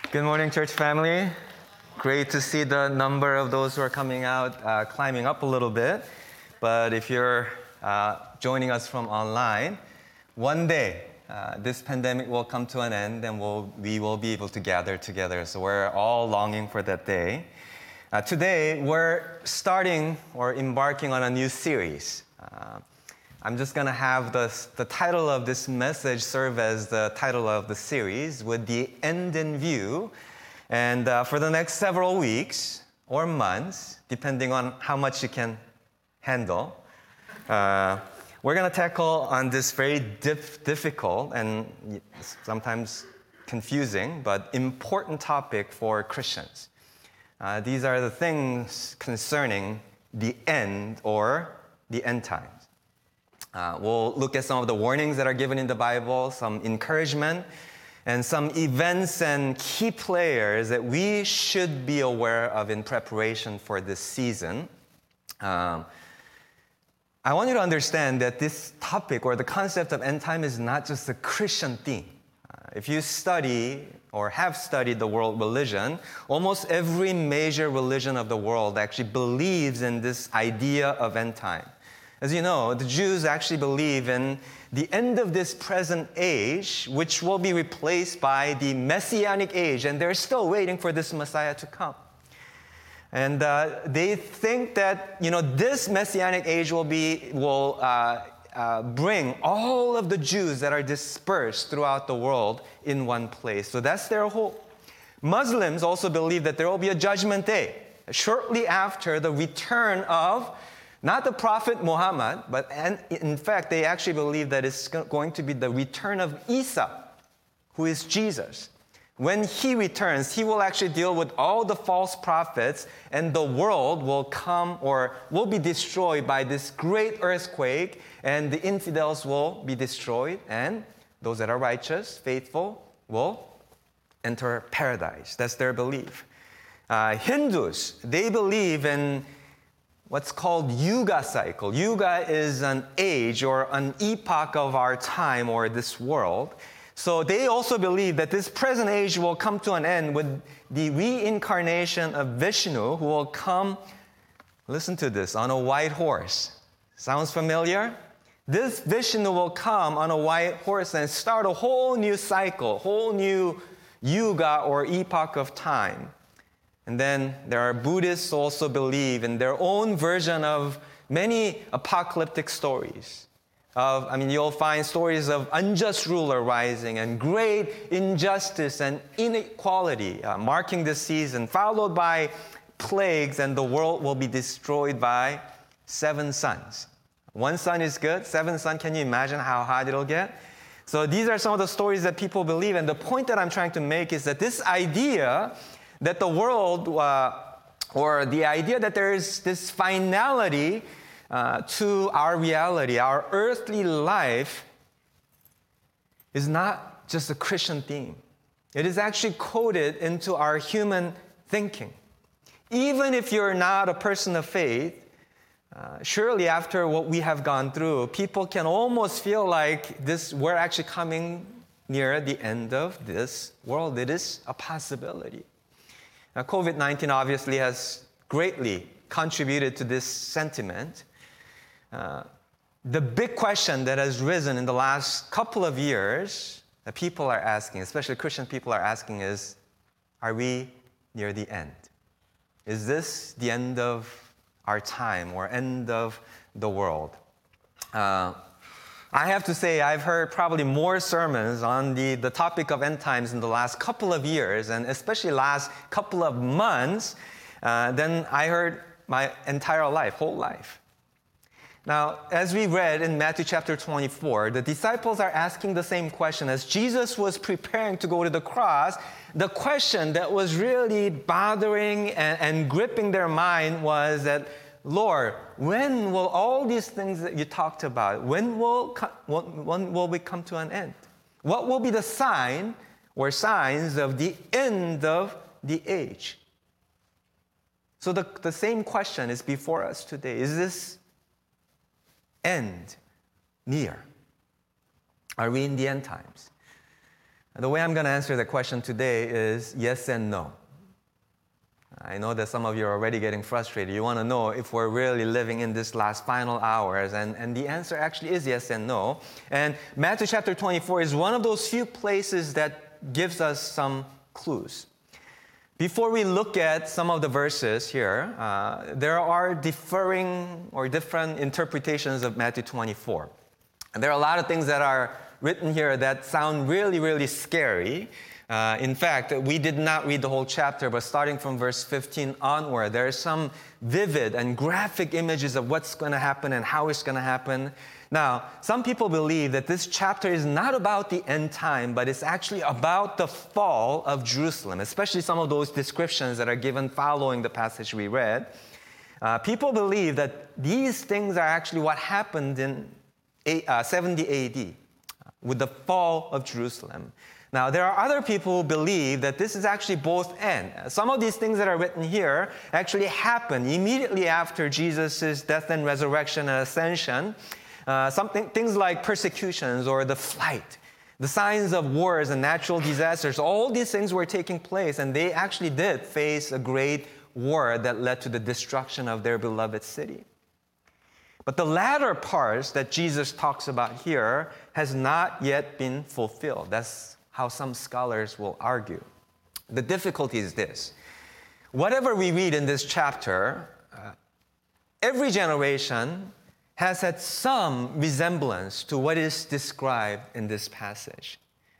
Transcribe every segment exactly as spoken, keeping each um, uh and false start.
Good morning, church family. Great to see the number of those who are coming out uh, climbing up a little bit. But if you're uh, joining us from online, one day uh, this pandemic will come to an end and we'll, we will be able to gather together. So we're all longing for that day. Uh, today, we're starting or embarking on a new series. Uh, I'm just going to have the, the title of this message serve as the title of the series, with the end in view. And uh, for the next several weeks or months, depending on how much you can handle, uh, we're going to tackle on this very dif- difficult and sometimes confusing but important topic for Christians. Uh, these are the things concerning the end or the end times. Uh, we'll look at some of the warnings that are given in the Bible, some encouragement, and some events and key players that we should be aware of in preparation for this season. Um, I want you to understand that this topic or the concept of end time is not just a Christian theme. Uh, if you study or have studied the world religion, almost every major religion of the world actually believes in this idea of end time. As you know, the Jews actually believe in the end of this present age, which will be replaced by the Messianic age, and they're still waiting for this Messiah to come. And uh, they think that, you know, this Messianic age will be will uh, uh, bring all of the Jews that are dispersed throughout the world in one place. So that's their hope. Muslims also believe that there will be a judgment day shortly after the return of not the Prophet Muhammad, but and in fact, they actually believe that it's going to be the return of Isa, who is Jesus. When he returns, he will actually deal with all the false prophets, and the world will come or will be destroyed by this great earthquake, and the infidels will be destroyed, and those that are righteous, faithful, will enter paradise. That's their belief. Uh, Hindus, they believe in what's called Yuga cycle. Yuga is an age or an epoch of our time or this world. So they also believe that this present age will come to an end with the reincarnation of Vishnu, who will come, listen to this, on a white horse. Sounds familiar? This Vishnu will come on a white horse and start a whole new cycle, whole new Yuga or epoch of time. And then there are Buddhists who also believe in their own version of many apocalyptic stories. Of, I mean, you'll find stories of unjust ruler rising and great injustice and inequality uh, marking this season, followed by plagues, and the world will be destroyed by seven suns. One sun is good, seven suns, can you imagine how hot it'll get? So these are some of the stories that people believe, and the point that I'm trying to make is that this idea that the world, uh, or the idea that there is this finality uh, to our reality, our earthly life, is not just a Christian theme. It is actually coded into our human thinking. Even if you're not a person of faith, uh, surely after what we have gone through, people can almost feel like this, we're actually coming near the end of this world. It is a possibility. Now, covid nineteen obviously has greatly contributed to this sentiment. Uh, the big question that has risen in the last couple of years that people are asking, especially Christian people are asking, is, are we near the end? Is this the end of our time or end of the world? Uh, I have to say, I've heard probably more sermons on the, the topic of end times in the last couple of years, and especially last couple of months, uh, than I heard my entire life, whole life. Now, as we read in Matthew chapter twenty-four, the disciples are asking the same question. As Jesus was preparing to go to the cross, the question that was really bothering and, and gripping their mind was that, Lord, when will all these things that you talked about, when will, when will we come to an end? What will be the sign or signs of the end of the age? So the, the same question is before us today. Is this end near? Are we in the end times? The way I'm going to answer the question today is yes and no. I know that some of you are already getting frustrated. You want to know if we're really living in this last final hours. And, and the answer actually is yes and no. And Matthew chapter twenty-four is one of those few places that gives us some clues. Before we look at some of the verses here, uh, there are differing or different interpretations of Matthew twenty-four. And there are a lot of things that are written here that sound really, really scary. Uh, in fact, we did not read the whole chapter, but starting from verse fifteen onward, there are some vivid and graphic images of what's going to happen and how it's going to happen. Now, some people believe that this chapter is not about the end time, but it's actually about the fall of Jerusalem, especially some of those descriptions that are given following the passage we read. Uh, people believe that these things are actually what happened in seventy A D with the fall of Jerusalem. Now, there are other people who believe that this is actually both and. Some of these things that are written here actually happened immediately after Jesus' death and resurrection and ascension. Uh, something, things like persecutions or the flight, the signs of wars and natural disasters, all these things were taking place, and they actually did face a great war that led to the destruction of their beloved city. But the latter parts that Jesus talks about here has not yet been fulfilled. That's how some scholars will argue. The difficulty is this. Whatever we read in this chapter, uh, every generation has had some resemblance to what is described in this passage.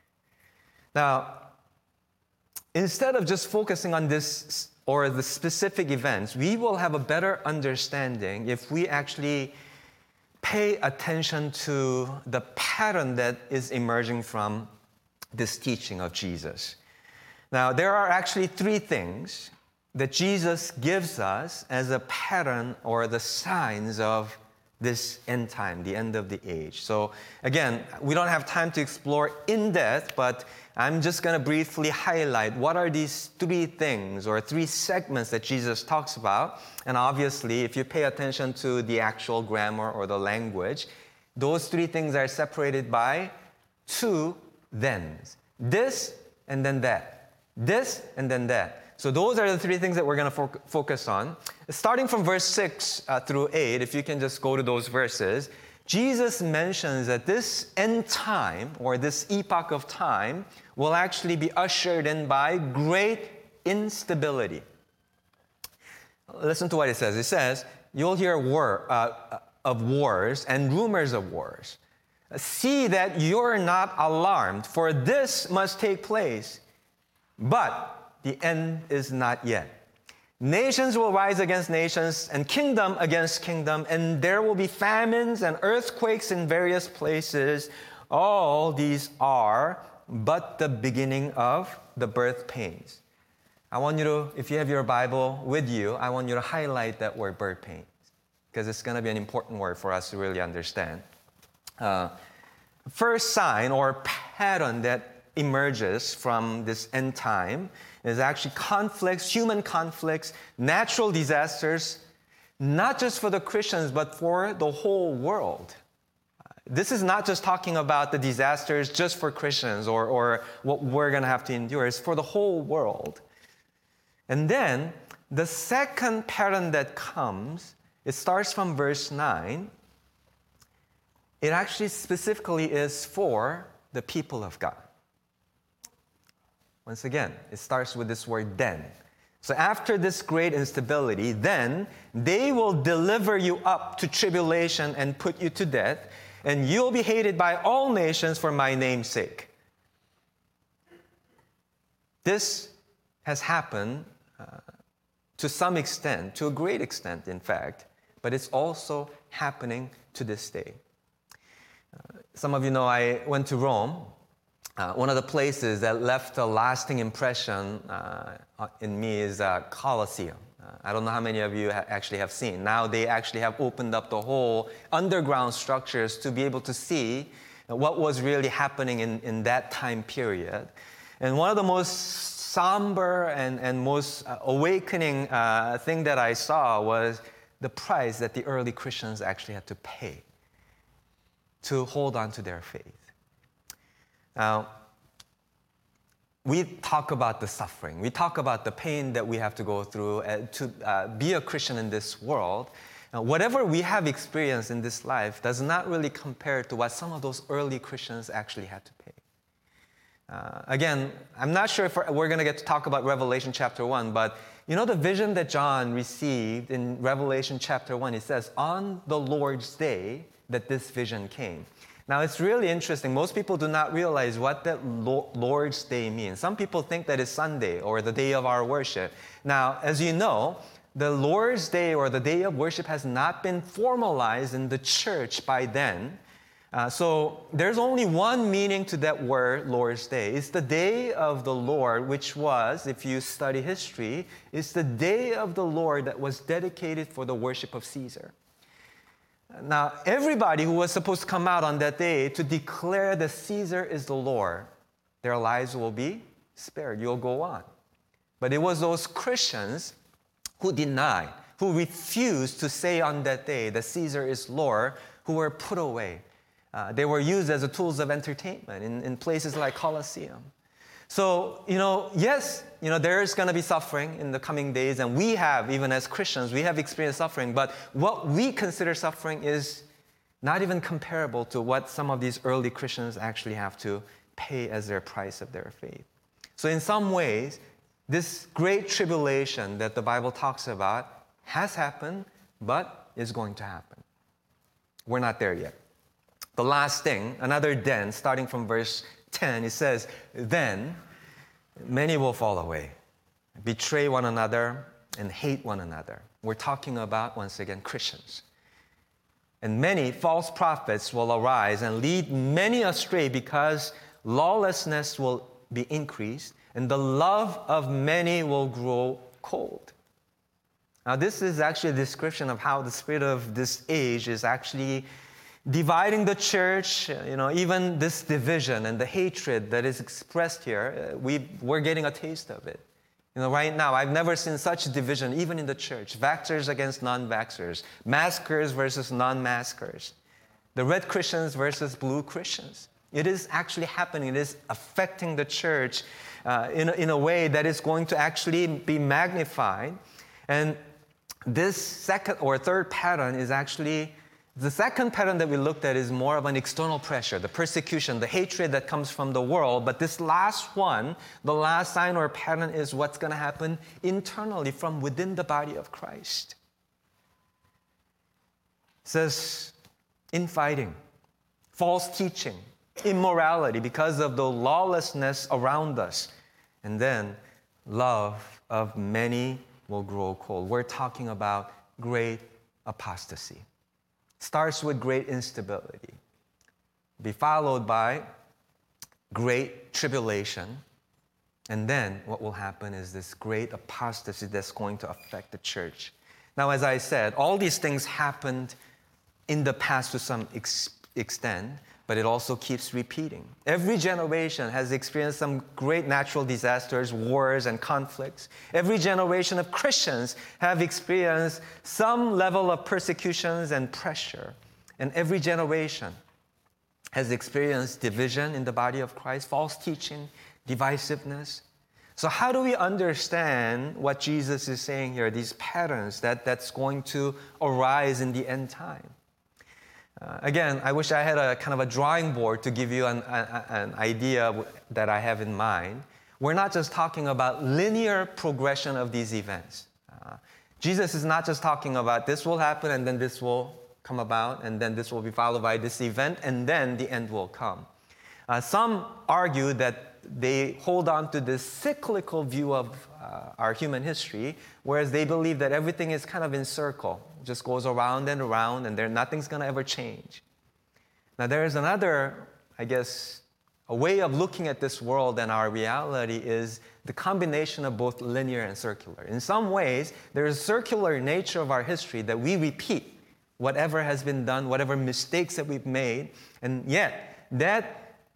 Now, instead of just focusing on this or the specific events, we will have a better understanding if we actually pay attention to the pattern that is emerging from this teaching of Jesus. Now, there are actually three things that Jesus gives us as a pattern or the signs of this end time, the end of the age. So again, we don't have time to explore in depth, but I'm just going to briefly highlight what are these three things or three segments that Jesus talks about. And obviously, if you pay attention to the actual grammar or the language, those three things are separated by two thens. This and then that. This and then that. So those are the three things that we're going to fo- focus on. Starting from verse six uh, through eight, if you can just go to those verses, Jesus mentions that this end time or this epoch of time will actually be ushered in by great instability. Listen to what it says. It says, you'll hear war, uh, of wars and rumors of wars. See that you're not alarmed, for this must take place. But the end is not yet. Nations will rise against nations and kingdom against kingdom, and there will be famines and earthquakes in various places. All these are but the beginning of the birth pains. I want you to, if you have your Bible with you, I want you to highlight that word birth pains, because it's going to be an important word for us to really understand. Uh, first sign or pattern that emerges from this end time is actually conflicts, human conflicts, natural disasters, not just for the Christians, but for the whole world. This is not just talking about the disasters just for Christians or, or what we're going to have to endure. It's for the whole world. And then the second pattern that comes, it starts from verse nine. It actually specifically is for the people of God. Once again, it starts with this word then. So after this great instability, then they will deliver you up to tribulation and put you to death, and you'll be hated by all nations for my name's sake. This has happened uh, to some extent, to a great extent, in fact, but it's also happening to this day. Uh, some of you know I went to Rome. Uh, one of the places that left a lasting impression uh, in me is uh, Colosseum. Uh, I don't know how many of you ha- actually have seen. Now they actually have opened up the whole underground structures to be able to see what was really happening in, in that time period. And one of the most somber and, and most uh, awakening uh, thing that I saw was the price that the early Christians actually had to pay to hold on to their faith. Now, we talk about the suffering. We talk about the pain that we have to go through uh, to uh, be a Christian in this world. Now, whatever we have experienced in this life does not really compare to what some of those early Christians actually had to pay. Uh, again, I'm not sure if we're going to get to talk about Revelation chapter one, but you know the vision that John received in Revelation chapter one, it says, on the Lord's day that this vision came. Now, it's really interesting. Most people do not realize what that Lord's Day means. Some people think that it's Sunday or the day of our worship. Now, as you know, the Lord's Day or the day of worship has not been formalized in the church by then. Uh, so there's only one meaning to that word, Lord's Day. It's the day of the Lord, which was, if you study history, it's the day of the Lord that was dedicated for the worship of Caesar. Now, everybody who was supposed to come out on that day to declare that Caesar is the Lord, their lives will be spared. You'll go on. But it was those Christians who denied, who refused to say on that day that Caesar is Lord, who were put away. Uh, they were used as a tools of entertainment in, in places like Colosseum. So, you know, yes, you know, there's going to be suffering in the coming days, and we have, even as Christians, we have experienced suffering, but what we consider suffering is not even comparable to what some of these early Christians actually have to pay as their price of their faith. So in some ways, this great tribulation that the Bible talks about has happened, but is going to happen. We're not there yet. The last thing, another then, starting from verse ten, it says, then many will fall away, betray one another, and hate one another. We're talking about, once again, Christians. And many false prophets will arise and lead many astray because lawlessness will be increased, and the love of many will grow cold. Now, this is actually a description of how the spirit of this age is actually dividing the church. You know, even this division and the hatred that is expressed here, we, we're getting a taste of it. You know, right now, I've never seen such division, even in the church. Vaxxers against non-vaxxers, maskers versus non-maskers, the red Christians versus blue Christians. It is actually happening. It is affecting the church uh, in, a, in a way that is going to actually be magnified. And this second or third pattern is actually the second pattern that we looked at is more of an external pressure, the persecution, the hatred that comes from the world. But this last one, the last sign or pattern is what's going to happen internally from within the body of Christ. It says infighting, false teaching, immorality because of the lawlessness around us. And then love of many will grow cold. We're talking about great apostasy. Starts with great instability, be followed by great tribulation, and then what will happen is this great apostasy that's going to affect the church. Now, as I said, all these things happened in the past to some ex- extent, but it also keeps repeating. Every generation has experienced some great natural disasters, wars, and conflicts. Every generation of Christians have experienced some level of persecutions and pressure. And every generation has experienced division in the body of Christ, false teaching, divisiveness. So how do we understand what Jesus is saying here, these patterns that, that's going to arise in the end time? Uh, again, I wish I had a kind of a drawing board to give you an, a, an idea that I have in mind. We're not just talking about linear progression of these events. Uh, Jesus is not just talking about this will happen and then this will come about and then this will be followed by this event and then the end will come. Uh, some argue that they hold on to this cyclical view of uh, our human history, whereas they believe that everything is kind of in circle, just goes around and around, and there nothing's going to ever change. Now, there is another, I guess, a way of looking at this world and our reality is the combination of both linear and circular. In some ways, there is a circular nature of our history that we repeat whatever has been done, whatever mistakes that we've made, and yet that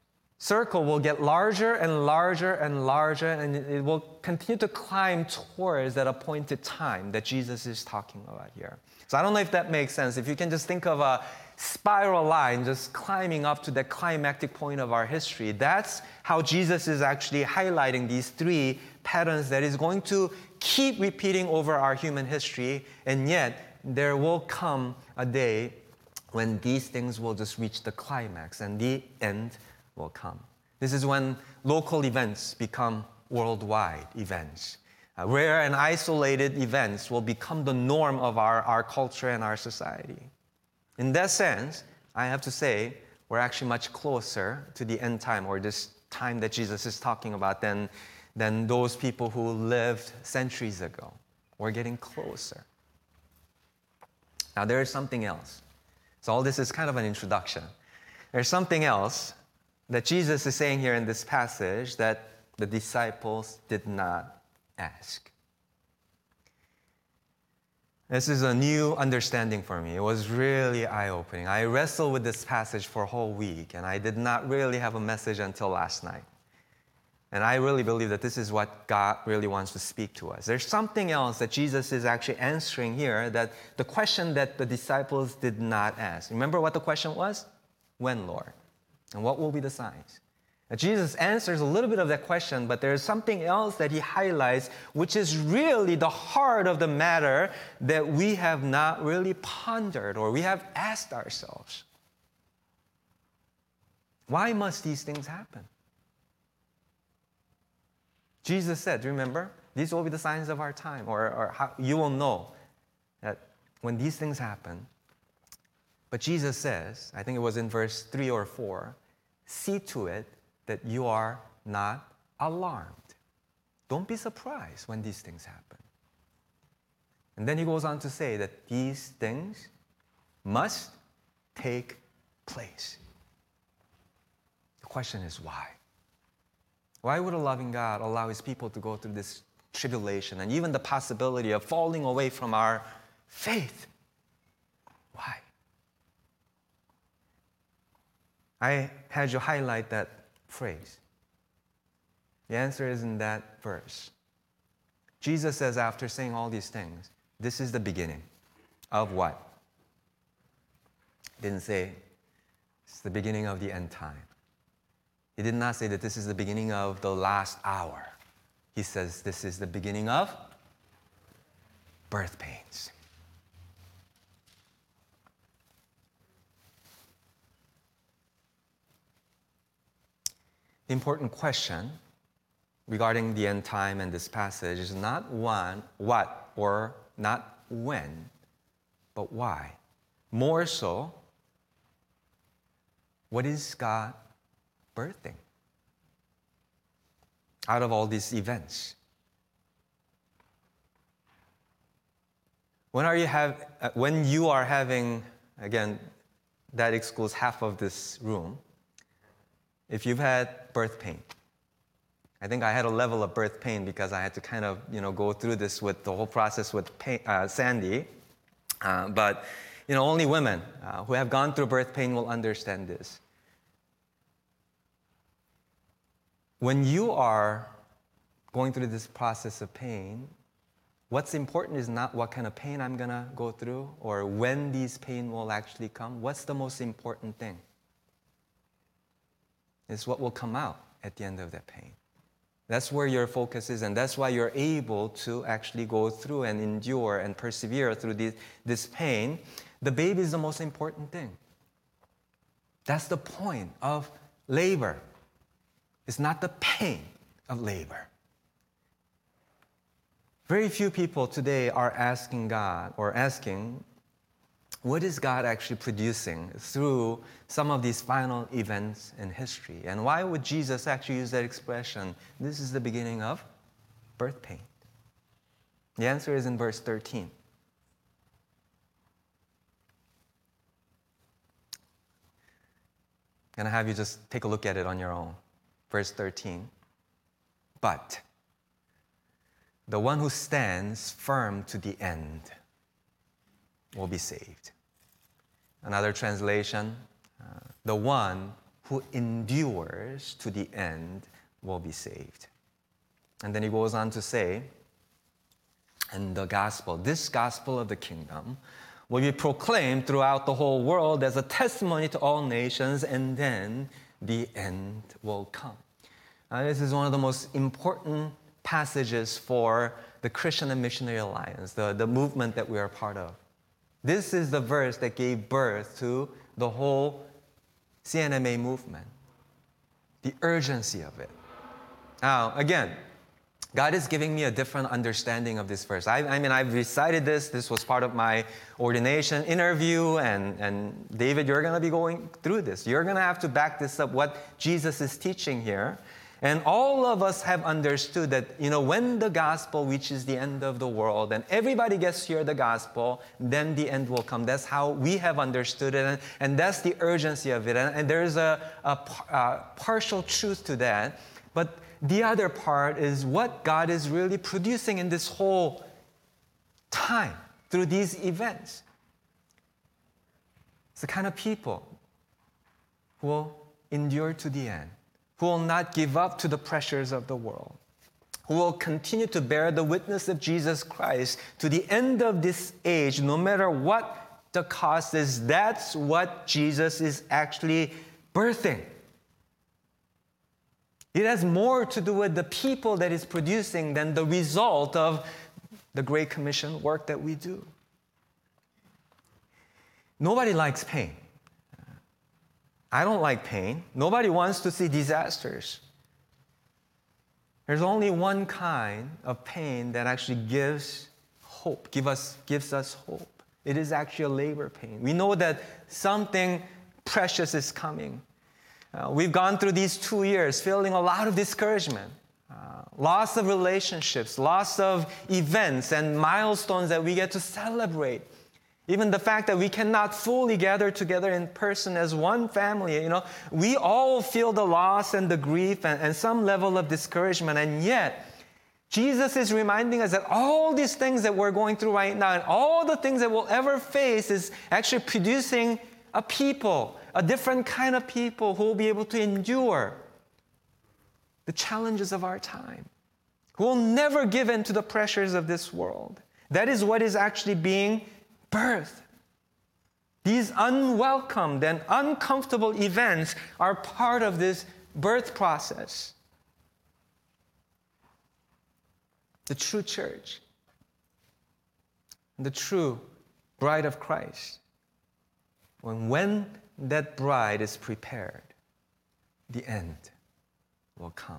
circle will get larger and larger and larger, and it will continue to climb towards that appointed time that Jesus is talking about here. So I don't know if that makes sense. If you can just think of a spiral line just climbing up to the climactic point of our history, that's how Jesus is actually highlighting these three patterns that is going to keep repeating over our human history, and yet there will come a day when these things will just reach the climax and the end will come. This is when local events become worldwide events. Uh, rare and isolated events will become the norm of our, our culture and our society. In that sense, I have to say, we're actually much closer to the end time, or this time that Jesus is talking about, than, than those people who lived centuries ago. We're getting closer. Now, there is something else. So all this is kind of an introduction. There's something else that Jesus is saying here in this passage that the disciples did not ask. This is a new understanding for me. It was really eye-opening. I wrestled with this passage for a whole week, and I did not really have a message until last night. And I really believe that this is what God really wants to speak to us. There's something else that Jesus is actually answering here, that the question that the disciples did not ask. Remember what the question was? When, Lord? And what will be the signs? Now, Jesus answers a little bit of that question, but there's something else that he highlights, which is really the heart of the matter that we have not really pondered or we have asked ourselves. Why must these things happen? Jesus said, remember, these will be the signs of our time, or, or how you will know that when these things happen. But Jesus says, I think it was in verse three or four, see to it that you are not alarmed. Don't be surprised when these things happen. And then he goes on to say that these things must take place. The question is why? Why would a loving God allow his people to go through this tribulation and even the possibility of falling away from our faith? Why? I had you highlight that phrase. The answer is in that verse. Jesus says, after saying all these things, this is the beginning of what? He didn't say it's the beginning of the end time. He did not say that this is the beginning of the last hour. He says this is the beginning of birth pains. The important question regarding the end time and this passage is not one, what, or not when, but why. More so, what is God birthing out of all these events? When are you have uh, when you are having, again, that excludes half of this room. If you've had birth pain, I think I had a level of birth pain because I had to kind of, you know, go through this with the whole process with pain, uh, Sandy. Uh, but, you know, only women uh, who have gone through birth pain will understand this. When you are going through this process of pain, what's important is not what kind of pain I'm going to go through or when these pain will actually come. What's the most important thing? It's what will come out at the end of that pain. That's where your focus is, and that's why you're able to actually go through and endure and persevere through this, this pain. The baby is the most important thing. That's the point of labor. It's not the pain of labor. Very few people today are asking God or asking, what is God actually producing through some of these final events in history? And why would Jesus actually use that expression, this is the beginning of birth pain? The answer is in verse thirteen. I'm going to have you just take a look at it on your own. Verse thirteen. But the one who stands firm to the end will be saved. Another translation, uh, the one who endures to the end will be saved. And then he goes on to say, and the gospel, this gospel of the kingdom, will be proclaimed throughout the whole world as a testimony to all nations, and then the end will come. Uh, this is one of the most important passages for the Christian and Missionary Alliance, the, the movement that we are part of. This is the verse that gave birth to the whole C N M A movement, the urgency of it. Now, again, God is giving me a different understanding of this verse. I, I mean, I've recited this. This was part of my ordination interview. And, and David, you're going to be going through this. You're going to have to back this up, what Jesus is teaching here. And all of us have understood that, you know, when the gospel reaches the end of the world and everybody gets to hear the gospel, then the end will come. That's how we have understood it. And, and that's the urgency of it. And, and there's a, a, a partial truth to that. But the other part is what God is really producing in this whole time through these events. It's the kind of people who will endure to the end, who will not give up to the pressures of the world, who will continue to bear the witness of Jesus Christ to the end of this age, no matter what the cost is. That's what Jesus is actually birthing. It has more to do with the people that is producing than the result of the Great Commission work that we do. Nobody likes pain. I don't like pain. Nobody wants to see disasters. There's only one kind of pain that actually gives hope, give us, gives us hope. It is actually a labor pain. We know that something precious is coming. Uh, we've gone through these two years feeling a lot of discouragement, uh, loss of relationships, loss of events and milestones that we get to celebrate. Even the fact that we cannot fully gather together in person as one family, you know, we all feel the loss and the grief and, and some level of discouragement. And yet, Jesus is reminding us that all these things that we're going through right now and all the things that we'll ever face is actually producing a people, a different kind of people who will be able to endure the challenges of our time, who will never give in to the pressures of this world. That is what is actually being birthed. These unwelcomed and uncomfortable events are part of this birth process. The true church, the true bride of Christ. When, when that bride is prepared, the end will come.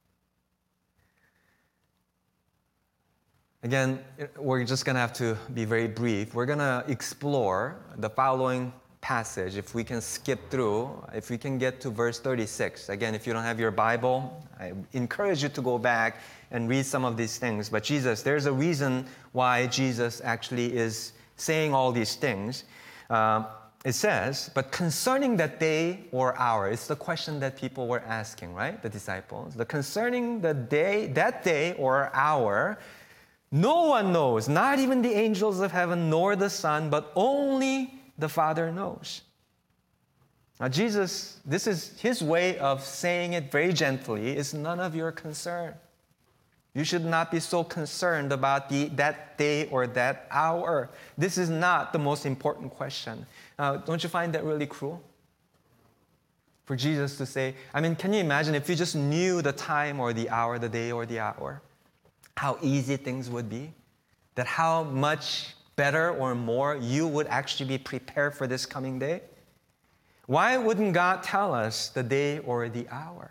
Again, we're just going to have to be very brief. We're going to explore the following passage. If we can skip through, if we can get to verse thirty-six. Again, if you don't have your Bible, I encourage you to go back and read some of these things. But Jesus, there's a reason why Jesus actually is saying all these things. Uh, It says, but concerning that day or hour, it's the question that people were asking, right? The disciples. The concerning the day, that day or hour, no one knows, not even the angels of heaven, nor the Son, but only the Father knows. Now Jesus, this is his way of saying it very gently, it's none of your concern. You should not be so concerned about the, that day or that hour. This is not the most important question. Uh, don't you find that really cruel? For Jesus to say, I mean, can you imagine if you just knew the time or the hour, the day or the hour, how easy things would be? That how much better or more you would actually be prepared for this coming day? Why wouldn't God tell us the day or the hour?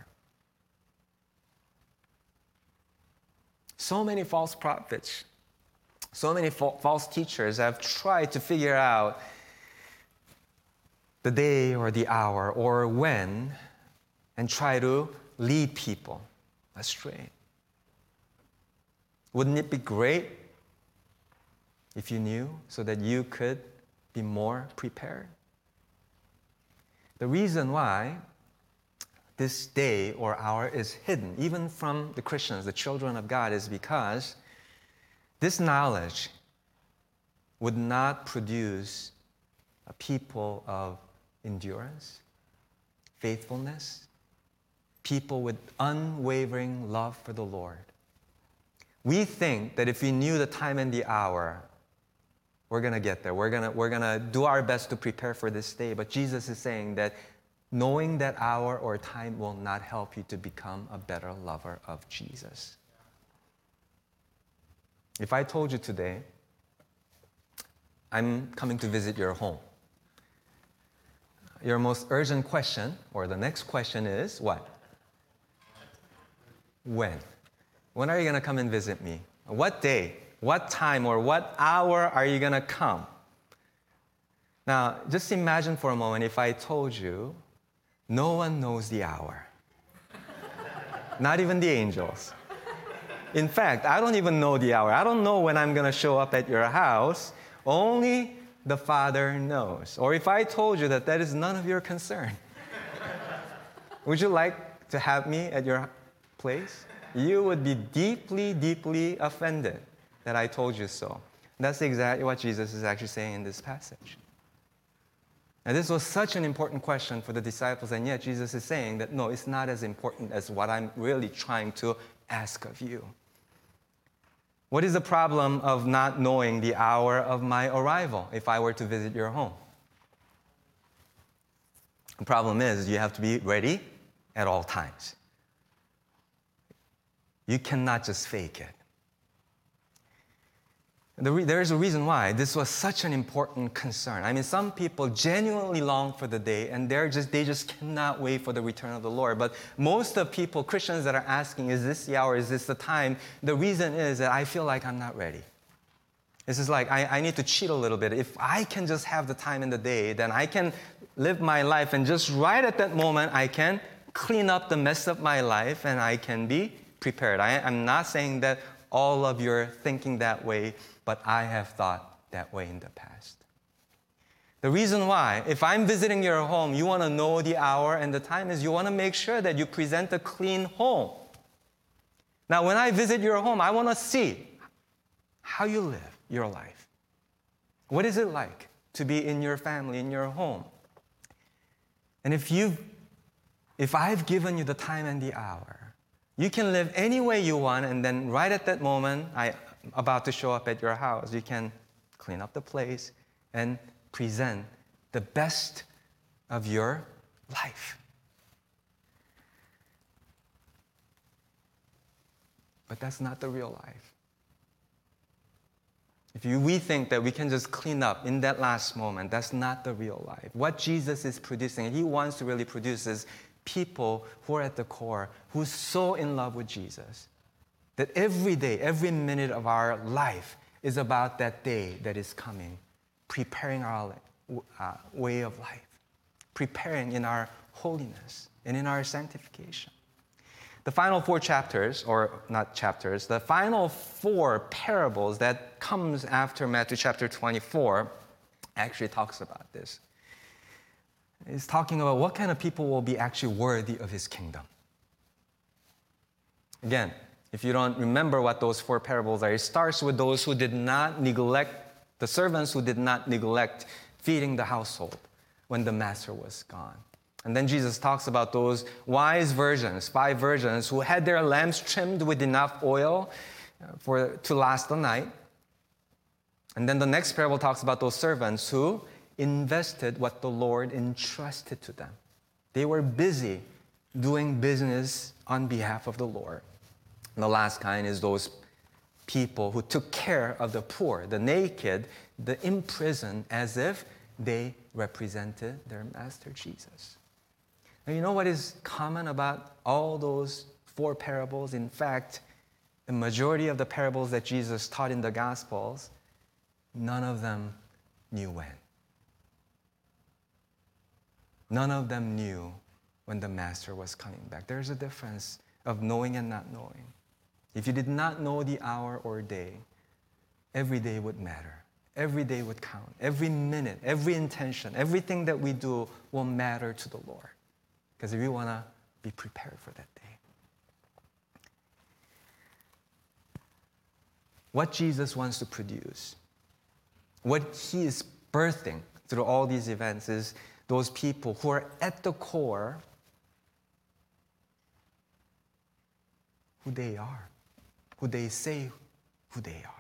So many false prophets, so many fa- false teachers have tried to figure out the day or the hour or when and try to lead people astray. Wouldn't it be great if you knew so that you could be more prepared? The reason why this day or hour is hidden, even from the Christians, the children of God, is because this knowledge would not produce a people of endurance, faithfulness, people with unwavering love for the Lord. We think that if we knew the time and the hour, we're going to get there. We're going to we're going to do our best to prepare for this day. But Jesus is saying that knowing that hour or time will not help you to become a better lover of Jesus. If I told you today, I'm coming to visit your home, your most urgent question, or the next question is, what? When? When are you going to come and visit me? What day? What time or what hour are you going to come? Now, just imagine for a moment if I told you, no one knows the hour. Not even the angels. In fact, I don't even know the hour. I don't know when I'm going to show up at your house. Only the Father knows. Or if I told you that that is none of your concern, would you like to have me at your place? You would be deeply, deeply offended that I told you so. That's exactly what Jesus is actually saying in this passage. Now, this was such an important question for the disciples, and yet Jesus is saying that, no, it's not as important as what I'm really trying to ask of you. What is the problem of not knowing the hour of my arrival if I were to visit your home? The problem is you have to be ready at all times. You cannot just fake it. The re- there is a reason why this was such an important concern. I mean, some people genuinely long for the day, and they're just they just cannot wait for the return of the Lord. But most of the people, Christians that are asking, is this the hour, is this the time? The reason is that I feel like I'm not ready. This is like, I, I need to cheat a little bit. If I can just have the time in the day, then I can live my life, and just right at that moment, I can clean up the mess of my life, and I can be prepared. I, I'm not saying that all of you are thinking that way, but I have thought that way in the past. The reason why, if I'm visiting your home, you want to know the hour and the time is you want to make sure that you present a clean home. Now, when I visit your home, I want to see how you live your life. What is it like to be in your family, in your home? And if you, if I've given you the time and the hour, you can live any way you want, and then right at that moment, I'm about to show up at your house, you can clean up the place and present the best of your life. But that's not the real life. If you, we think that we can just clean up in that last moment, that's not the real life. What Jesus is producing, He wants to really produce is people who are at the core, who's so in love with Jesus, that every day, every minute of our life is about that day that is coming, preparing our uh, way of life, preparing in our holiness and in our sanctification. The final four chapters, or not chapters, the final four parables that comes after Matthew chapter twenty-four actually talks about this. It's talking about what kind of people will be actually worthy of His kingdom. Again, if you don't remember what those four parables are, it starts with those who did not neglect, the servants who did not neglect feeding the household when the master was gone. And then Jesus talks about those wise virgins, five virgins, who had their lamps trimmed with enough oil for to last the night. And then the next parable talks about those servants who invested what the Lord entrusted to them. They were busy doing business on behalf of the Lord. And the last kind is those people who took care of the poor, the naked, the imprisoned, as if they represented their master Jesus. Now, you know what is common about all those four parables? In fact, the majority of the parables that Jesus taught in the Gospels, none of them knew when. None of them knew when the master was coming back. There's a difference of knowing and not knowing. If you did not know the hour or day, every day would matter. Every day would count. Every minute, every intention, everything that we do will matter to the Lord. Because we want to be prepared for that day. What Jesus wants to produce, what He is birthing through all these events is those people who are at the core who they are, who they say who they are.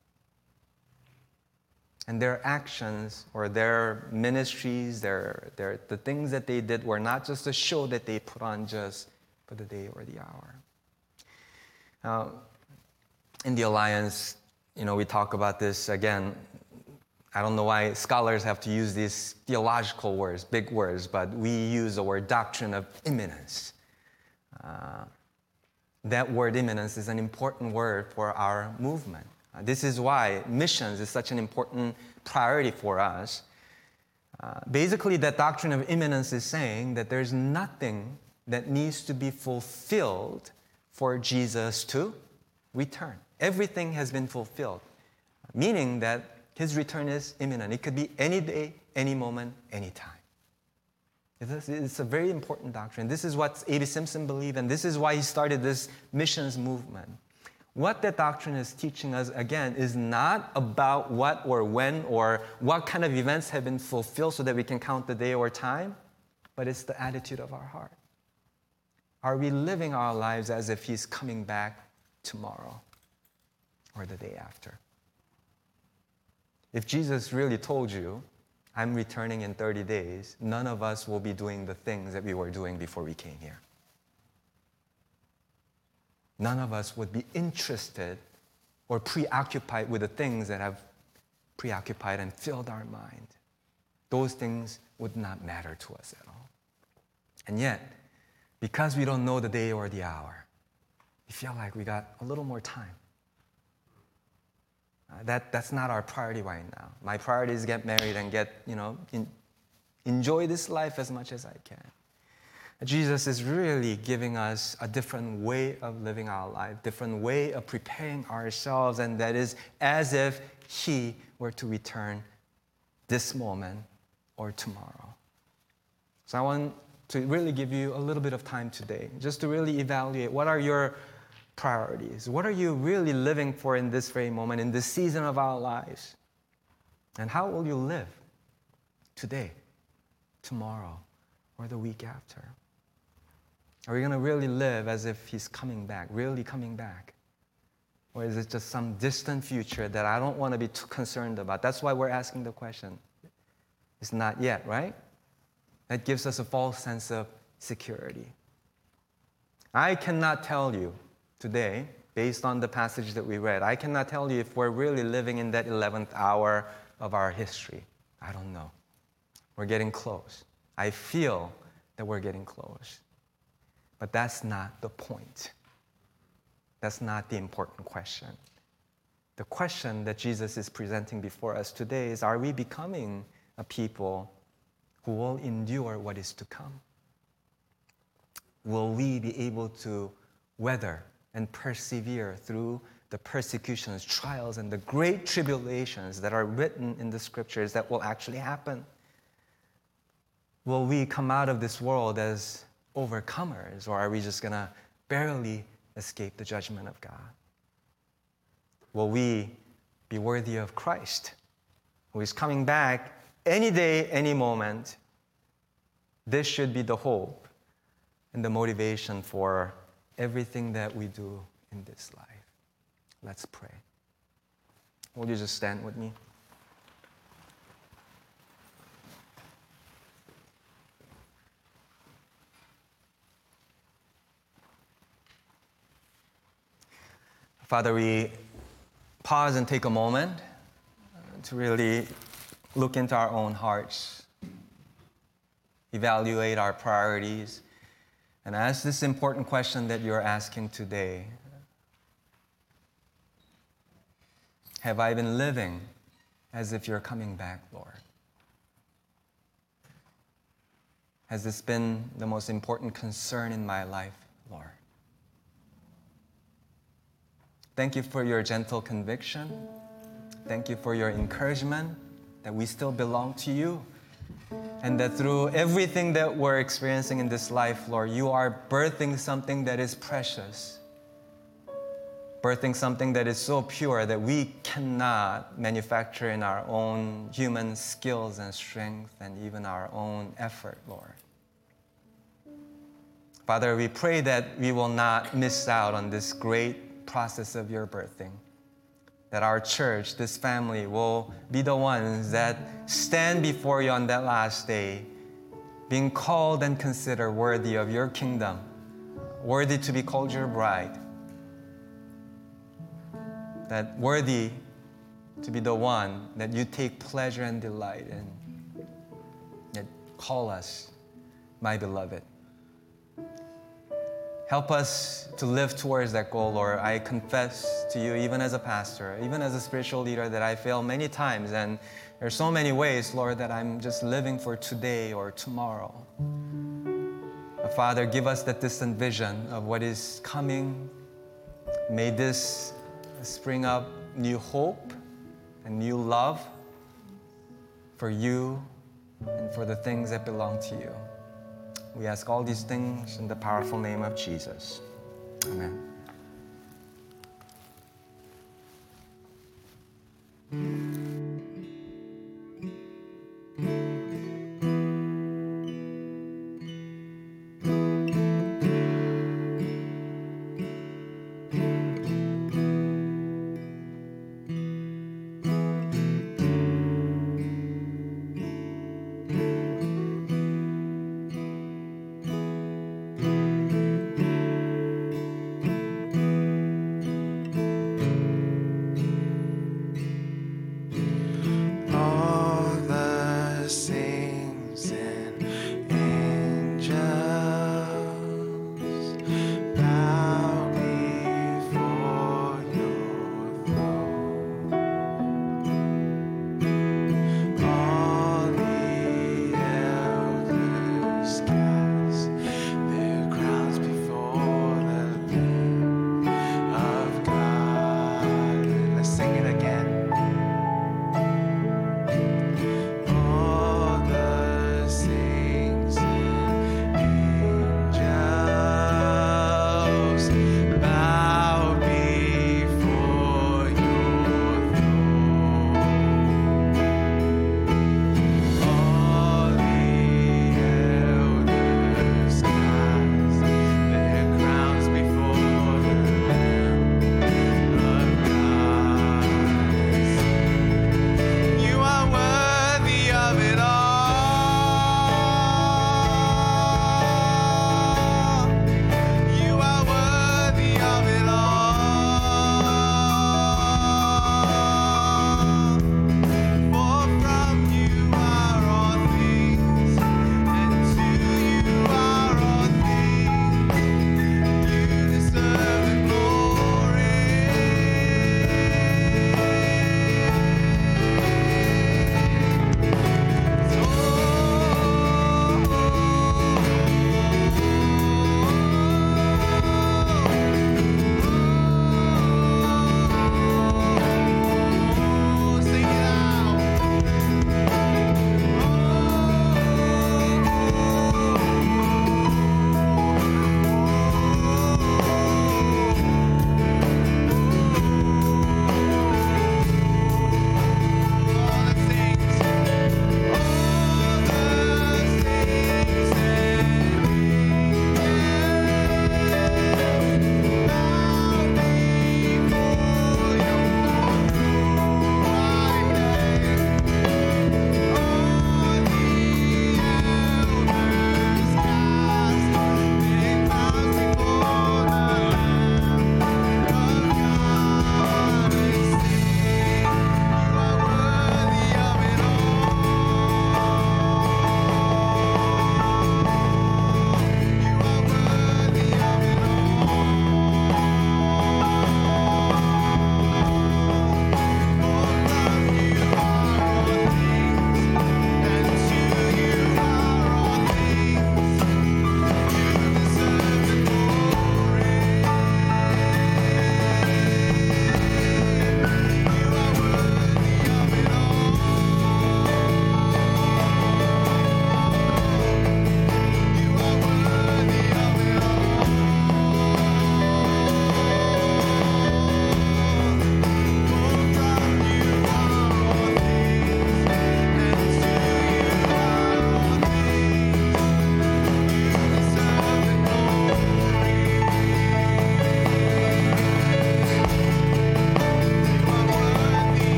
And their actions or their ministries, their, their, the things that they did were not just a show that they put on just for the day or the hour. Now, in the Alliance, you know, we talk about this again. I don't know why scholars have to use these theological words, big words, but we use the word doctrine of imminence. Uh, that word imminence is an important word for our movement. Uh, this is why missions is such an important priority for us. Uh, basically, that doctrine of imminence is saying that there's nothing that needs to be fulfilled for Jesus to return. Everything has been fulfilled, meaning that his return is imminent. It could be any day, any moment, any time. It's a very important doctrine. This is what A B Simpson believed, and this is why he started this missions movement. What that doctrine is teaching us, again, is not about what or when or what kind of events have been fulfilled so that we can count the day or time, but it's the attitude of our heart. Are we living our lives as if he's coming back tomorrow or the day after? If Jesus really told you, I'm returning in thirty days, none of us will be doing the things that we were doing before we came here. None of us would be interested or preoccupied with the things that have preoccupied and filled our mind. Those things would not matter to us at all. And yet, because we don't know the day or the hour, we feel like we got a little more time. Uh, that, that's not our priority right now. My priority is get married and get, you know, in, enjoy this life as much as I can. Jesus is really giving us a different way of living our life, different way of preparing ourselves, and that is as if he were to return this moment or tomorrow. So I want to really give you a little bit of time today, just to really evaluate what are your priorities. What are you really living for in this very moment, in this season of our lives? And how will you live today, tomorrow, or the week after? Are we going to really live as if he's coming back, really coming back? Or is it just some distant future that I don't want to be too concerned about? That's why we're asking the question. It's not yet, right? That gives us a false sense of security. I cannot tell you today, based on the passage that we read, I cannot tell you if we're really living in that eleventh hour of our history. I don't know. We're getting close. I feel that we're getting close. But that's not the point. That's not the important question. The question that Jesus is presenting before us today is, are we becoming a people who will endure what is to come? Will we be able to weather and persevere through the persecutions, trials, and the great tribulations that are written in the scriptures that will actually happen? Will we come out of this world as overcomers, or are we just going to barely escape the judgment of God? Will we be worthy of Christ, who is coming back any day, any moment? This should be the hope and the motivation for everything that we do in this life. Let's pray. Will you just stand with me? Father, we pause and take a moment to really look into our own hearts, evaluate our priorities, and ask this important question that you're asking today. Have I been living as if you're coming back, Lord? Has this been the most important concern in my life, Lord? Thank you for your gentle conviction. Thank you for your encouragement that we still belong to you, and that through everything that we're experiencing in this life, Lord, you are birthing something that is precious, birthing something that is so pure that we cannot manufacture in our own human skills and strength and even our own effort, Lord. Father, we pray that we will not miss out on this great process of your birthing, that our church, this family, will be the ones that stand before you on that last day, being called and considered worthy of your kingdom, worthy to be called your bride, that worthy to be the one that you take pleasure and delight in, that call us, my beloved. Help us to live towards that goal, Lord. I confess to you, even as a pastor, even as a spiritual leader, that I fail many times. And there's so many ways, Lord, that I'm just living for today or tomorrow. But Father, give us that distant vision of what is coming. May this spring up new hope and new love for you and for the things that belong to you. We ask all these things in the powerful name of Jesus. Amen.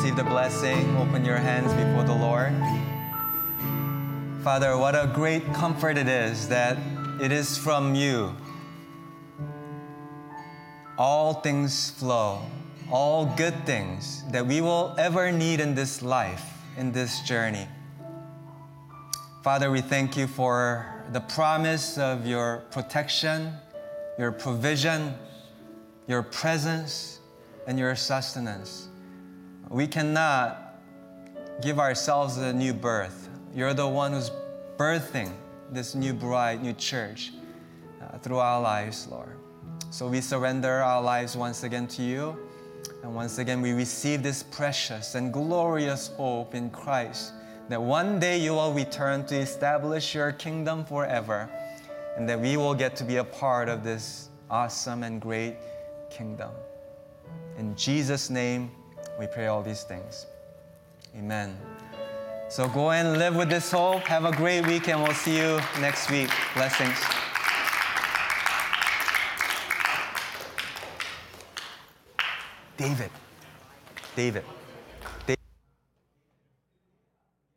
receive the blessing. Open your hands before the Lord. Father, what a great comfort it is that it is from you all things flow, all good things that we will ever need in this life, in this journey. Father, we thank you for the promise of your protection, your provision, your presence, and your sustenance. We cannot give ourselves a new birth. You're the one who's birthing this new bride, new church uh, through our lives, Lord. So we surrender our lives once again to you. And once again, we receive this precious and glorious hope in Christ that one day you will return to establish your kingdom forever, and that we will get to be a part of this awesome and great kingdom. In Jesus' name, we pray all these things. Amen. So go and live with this hope. Have a great week, and we'll see you next week. Blessings. David. David.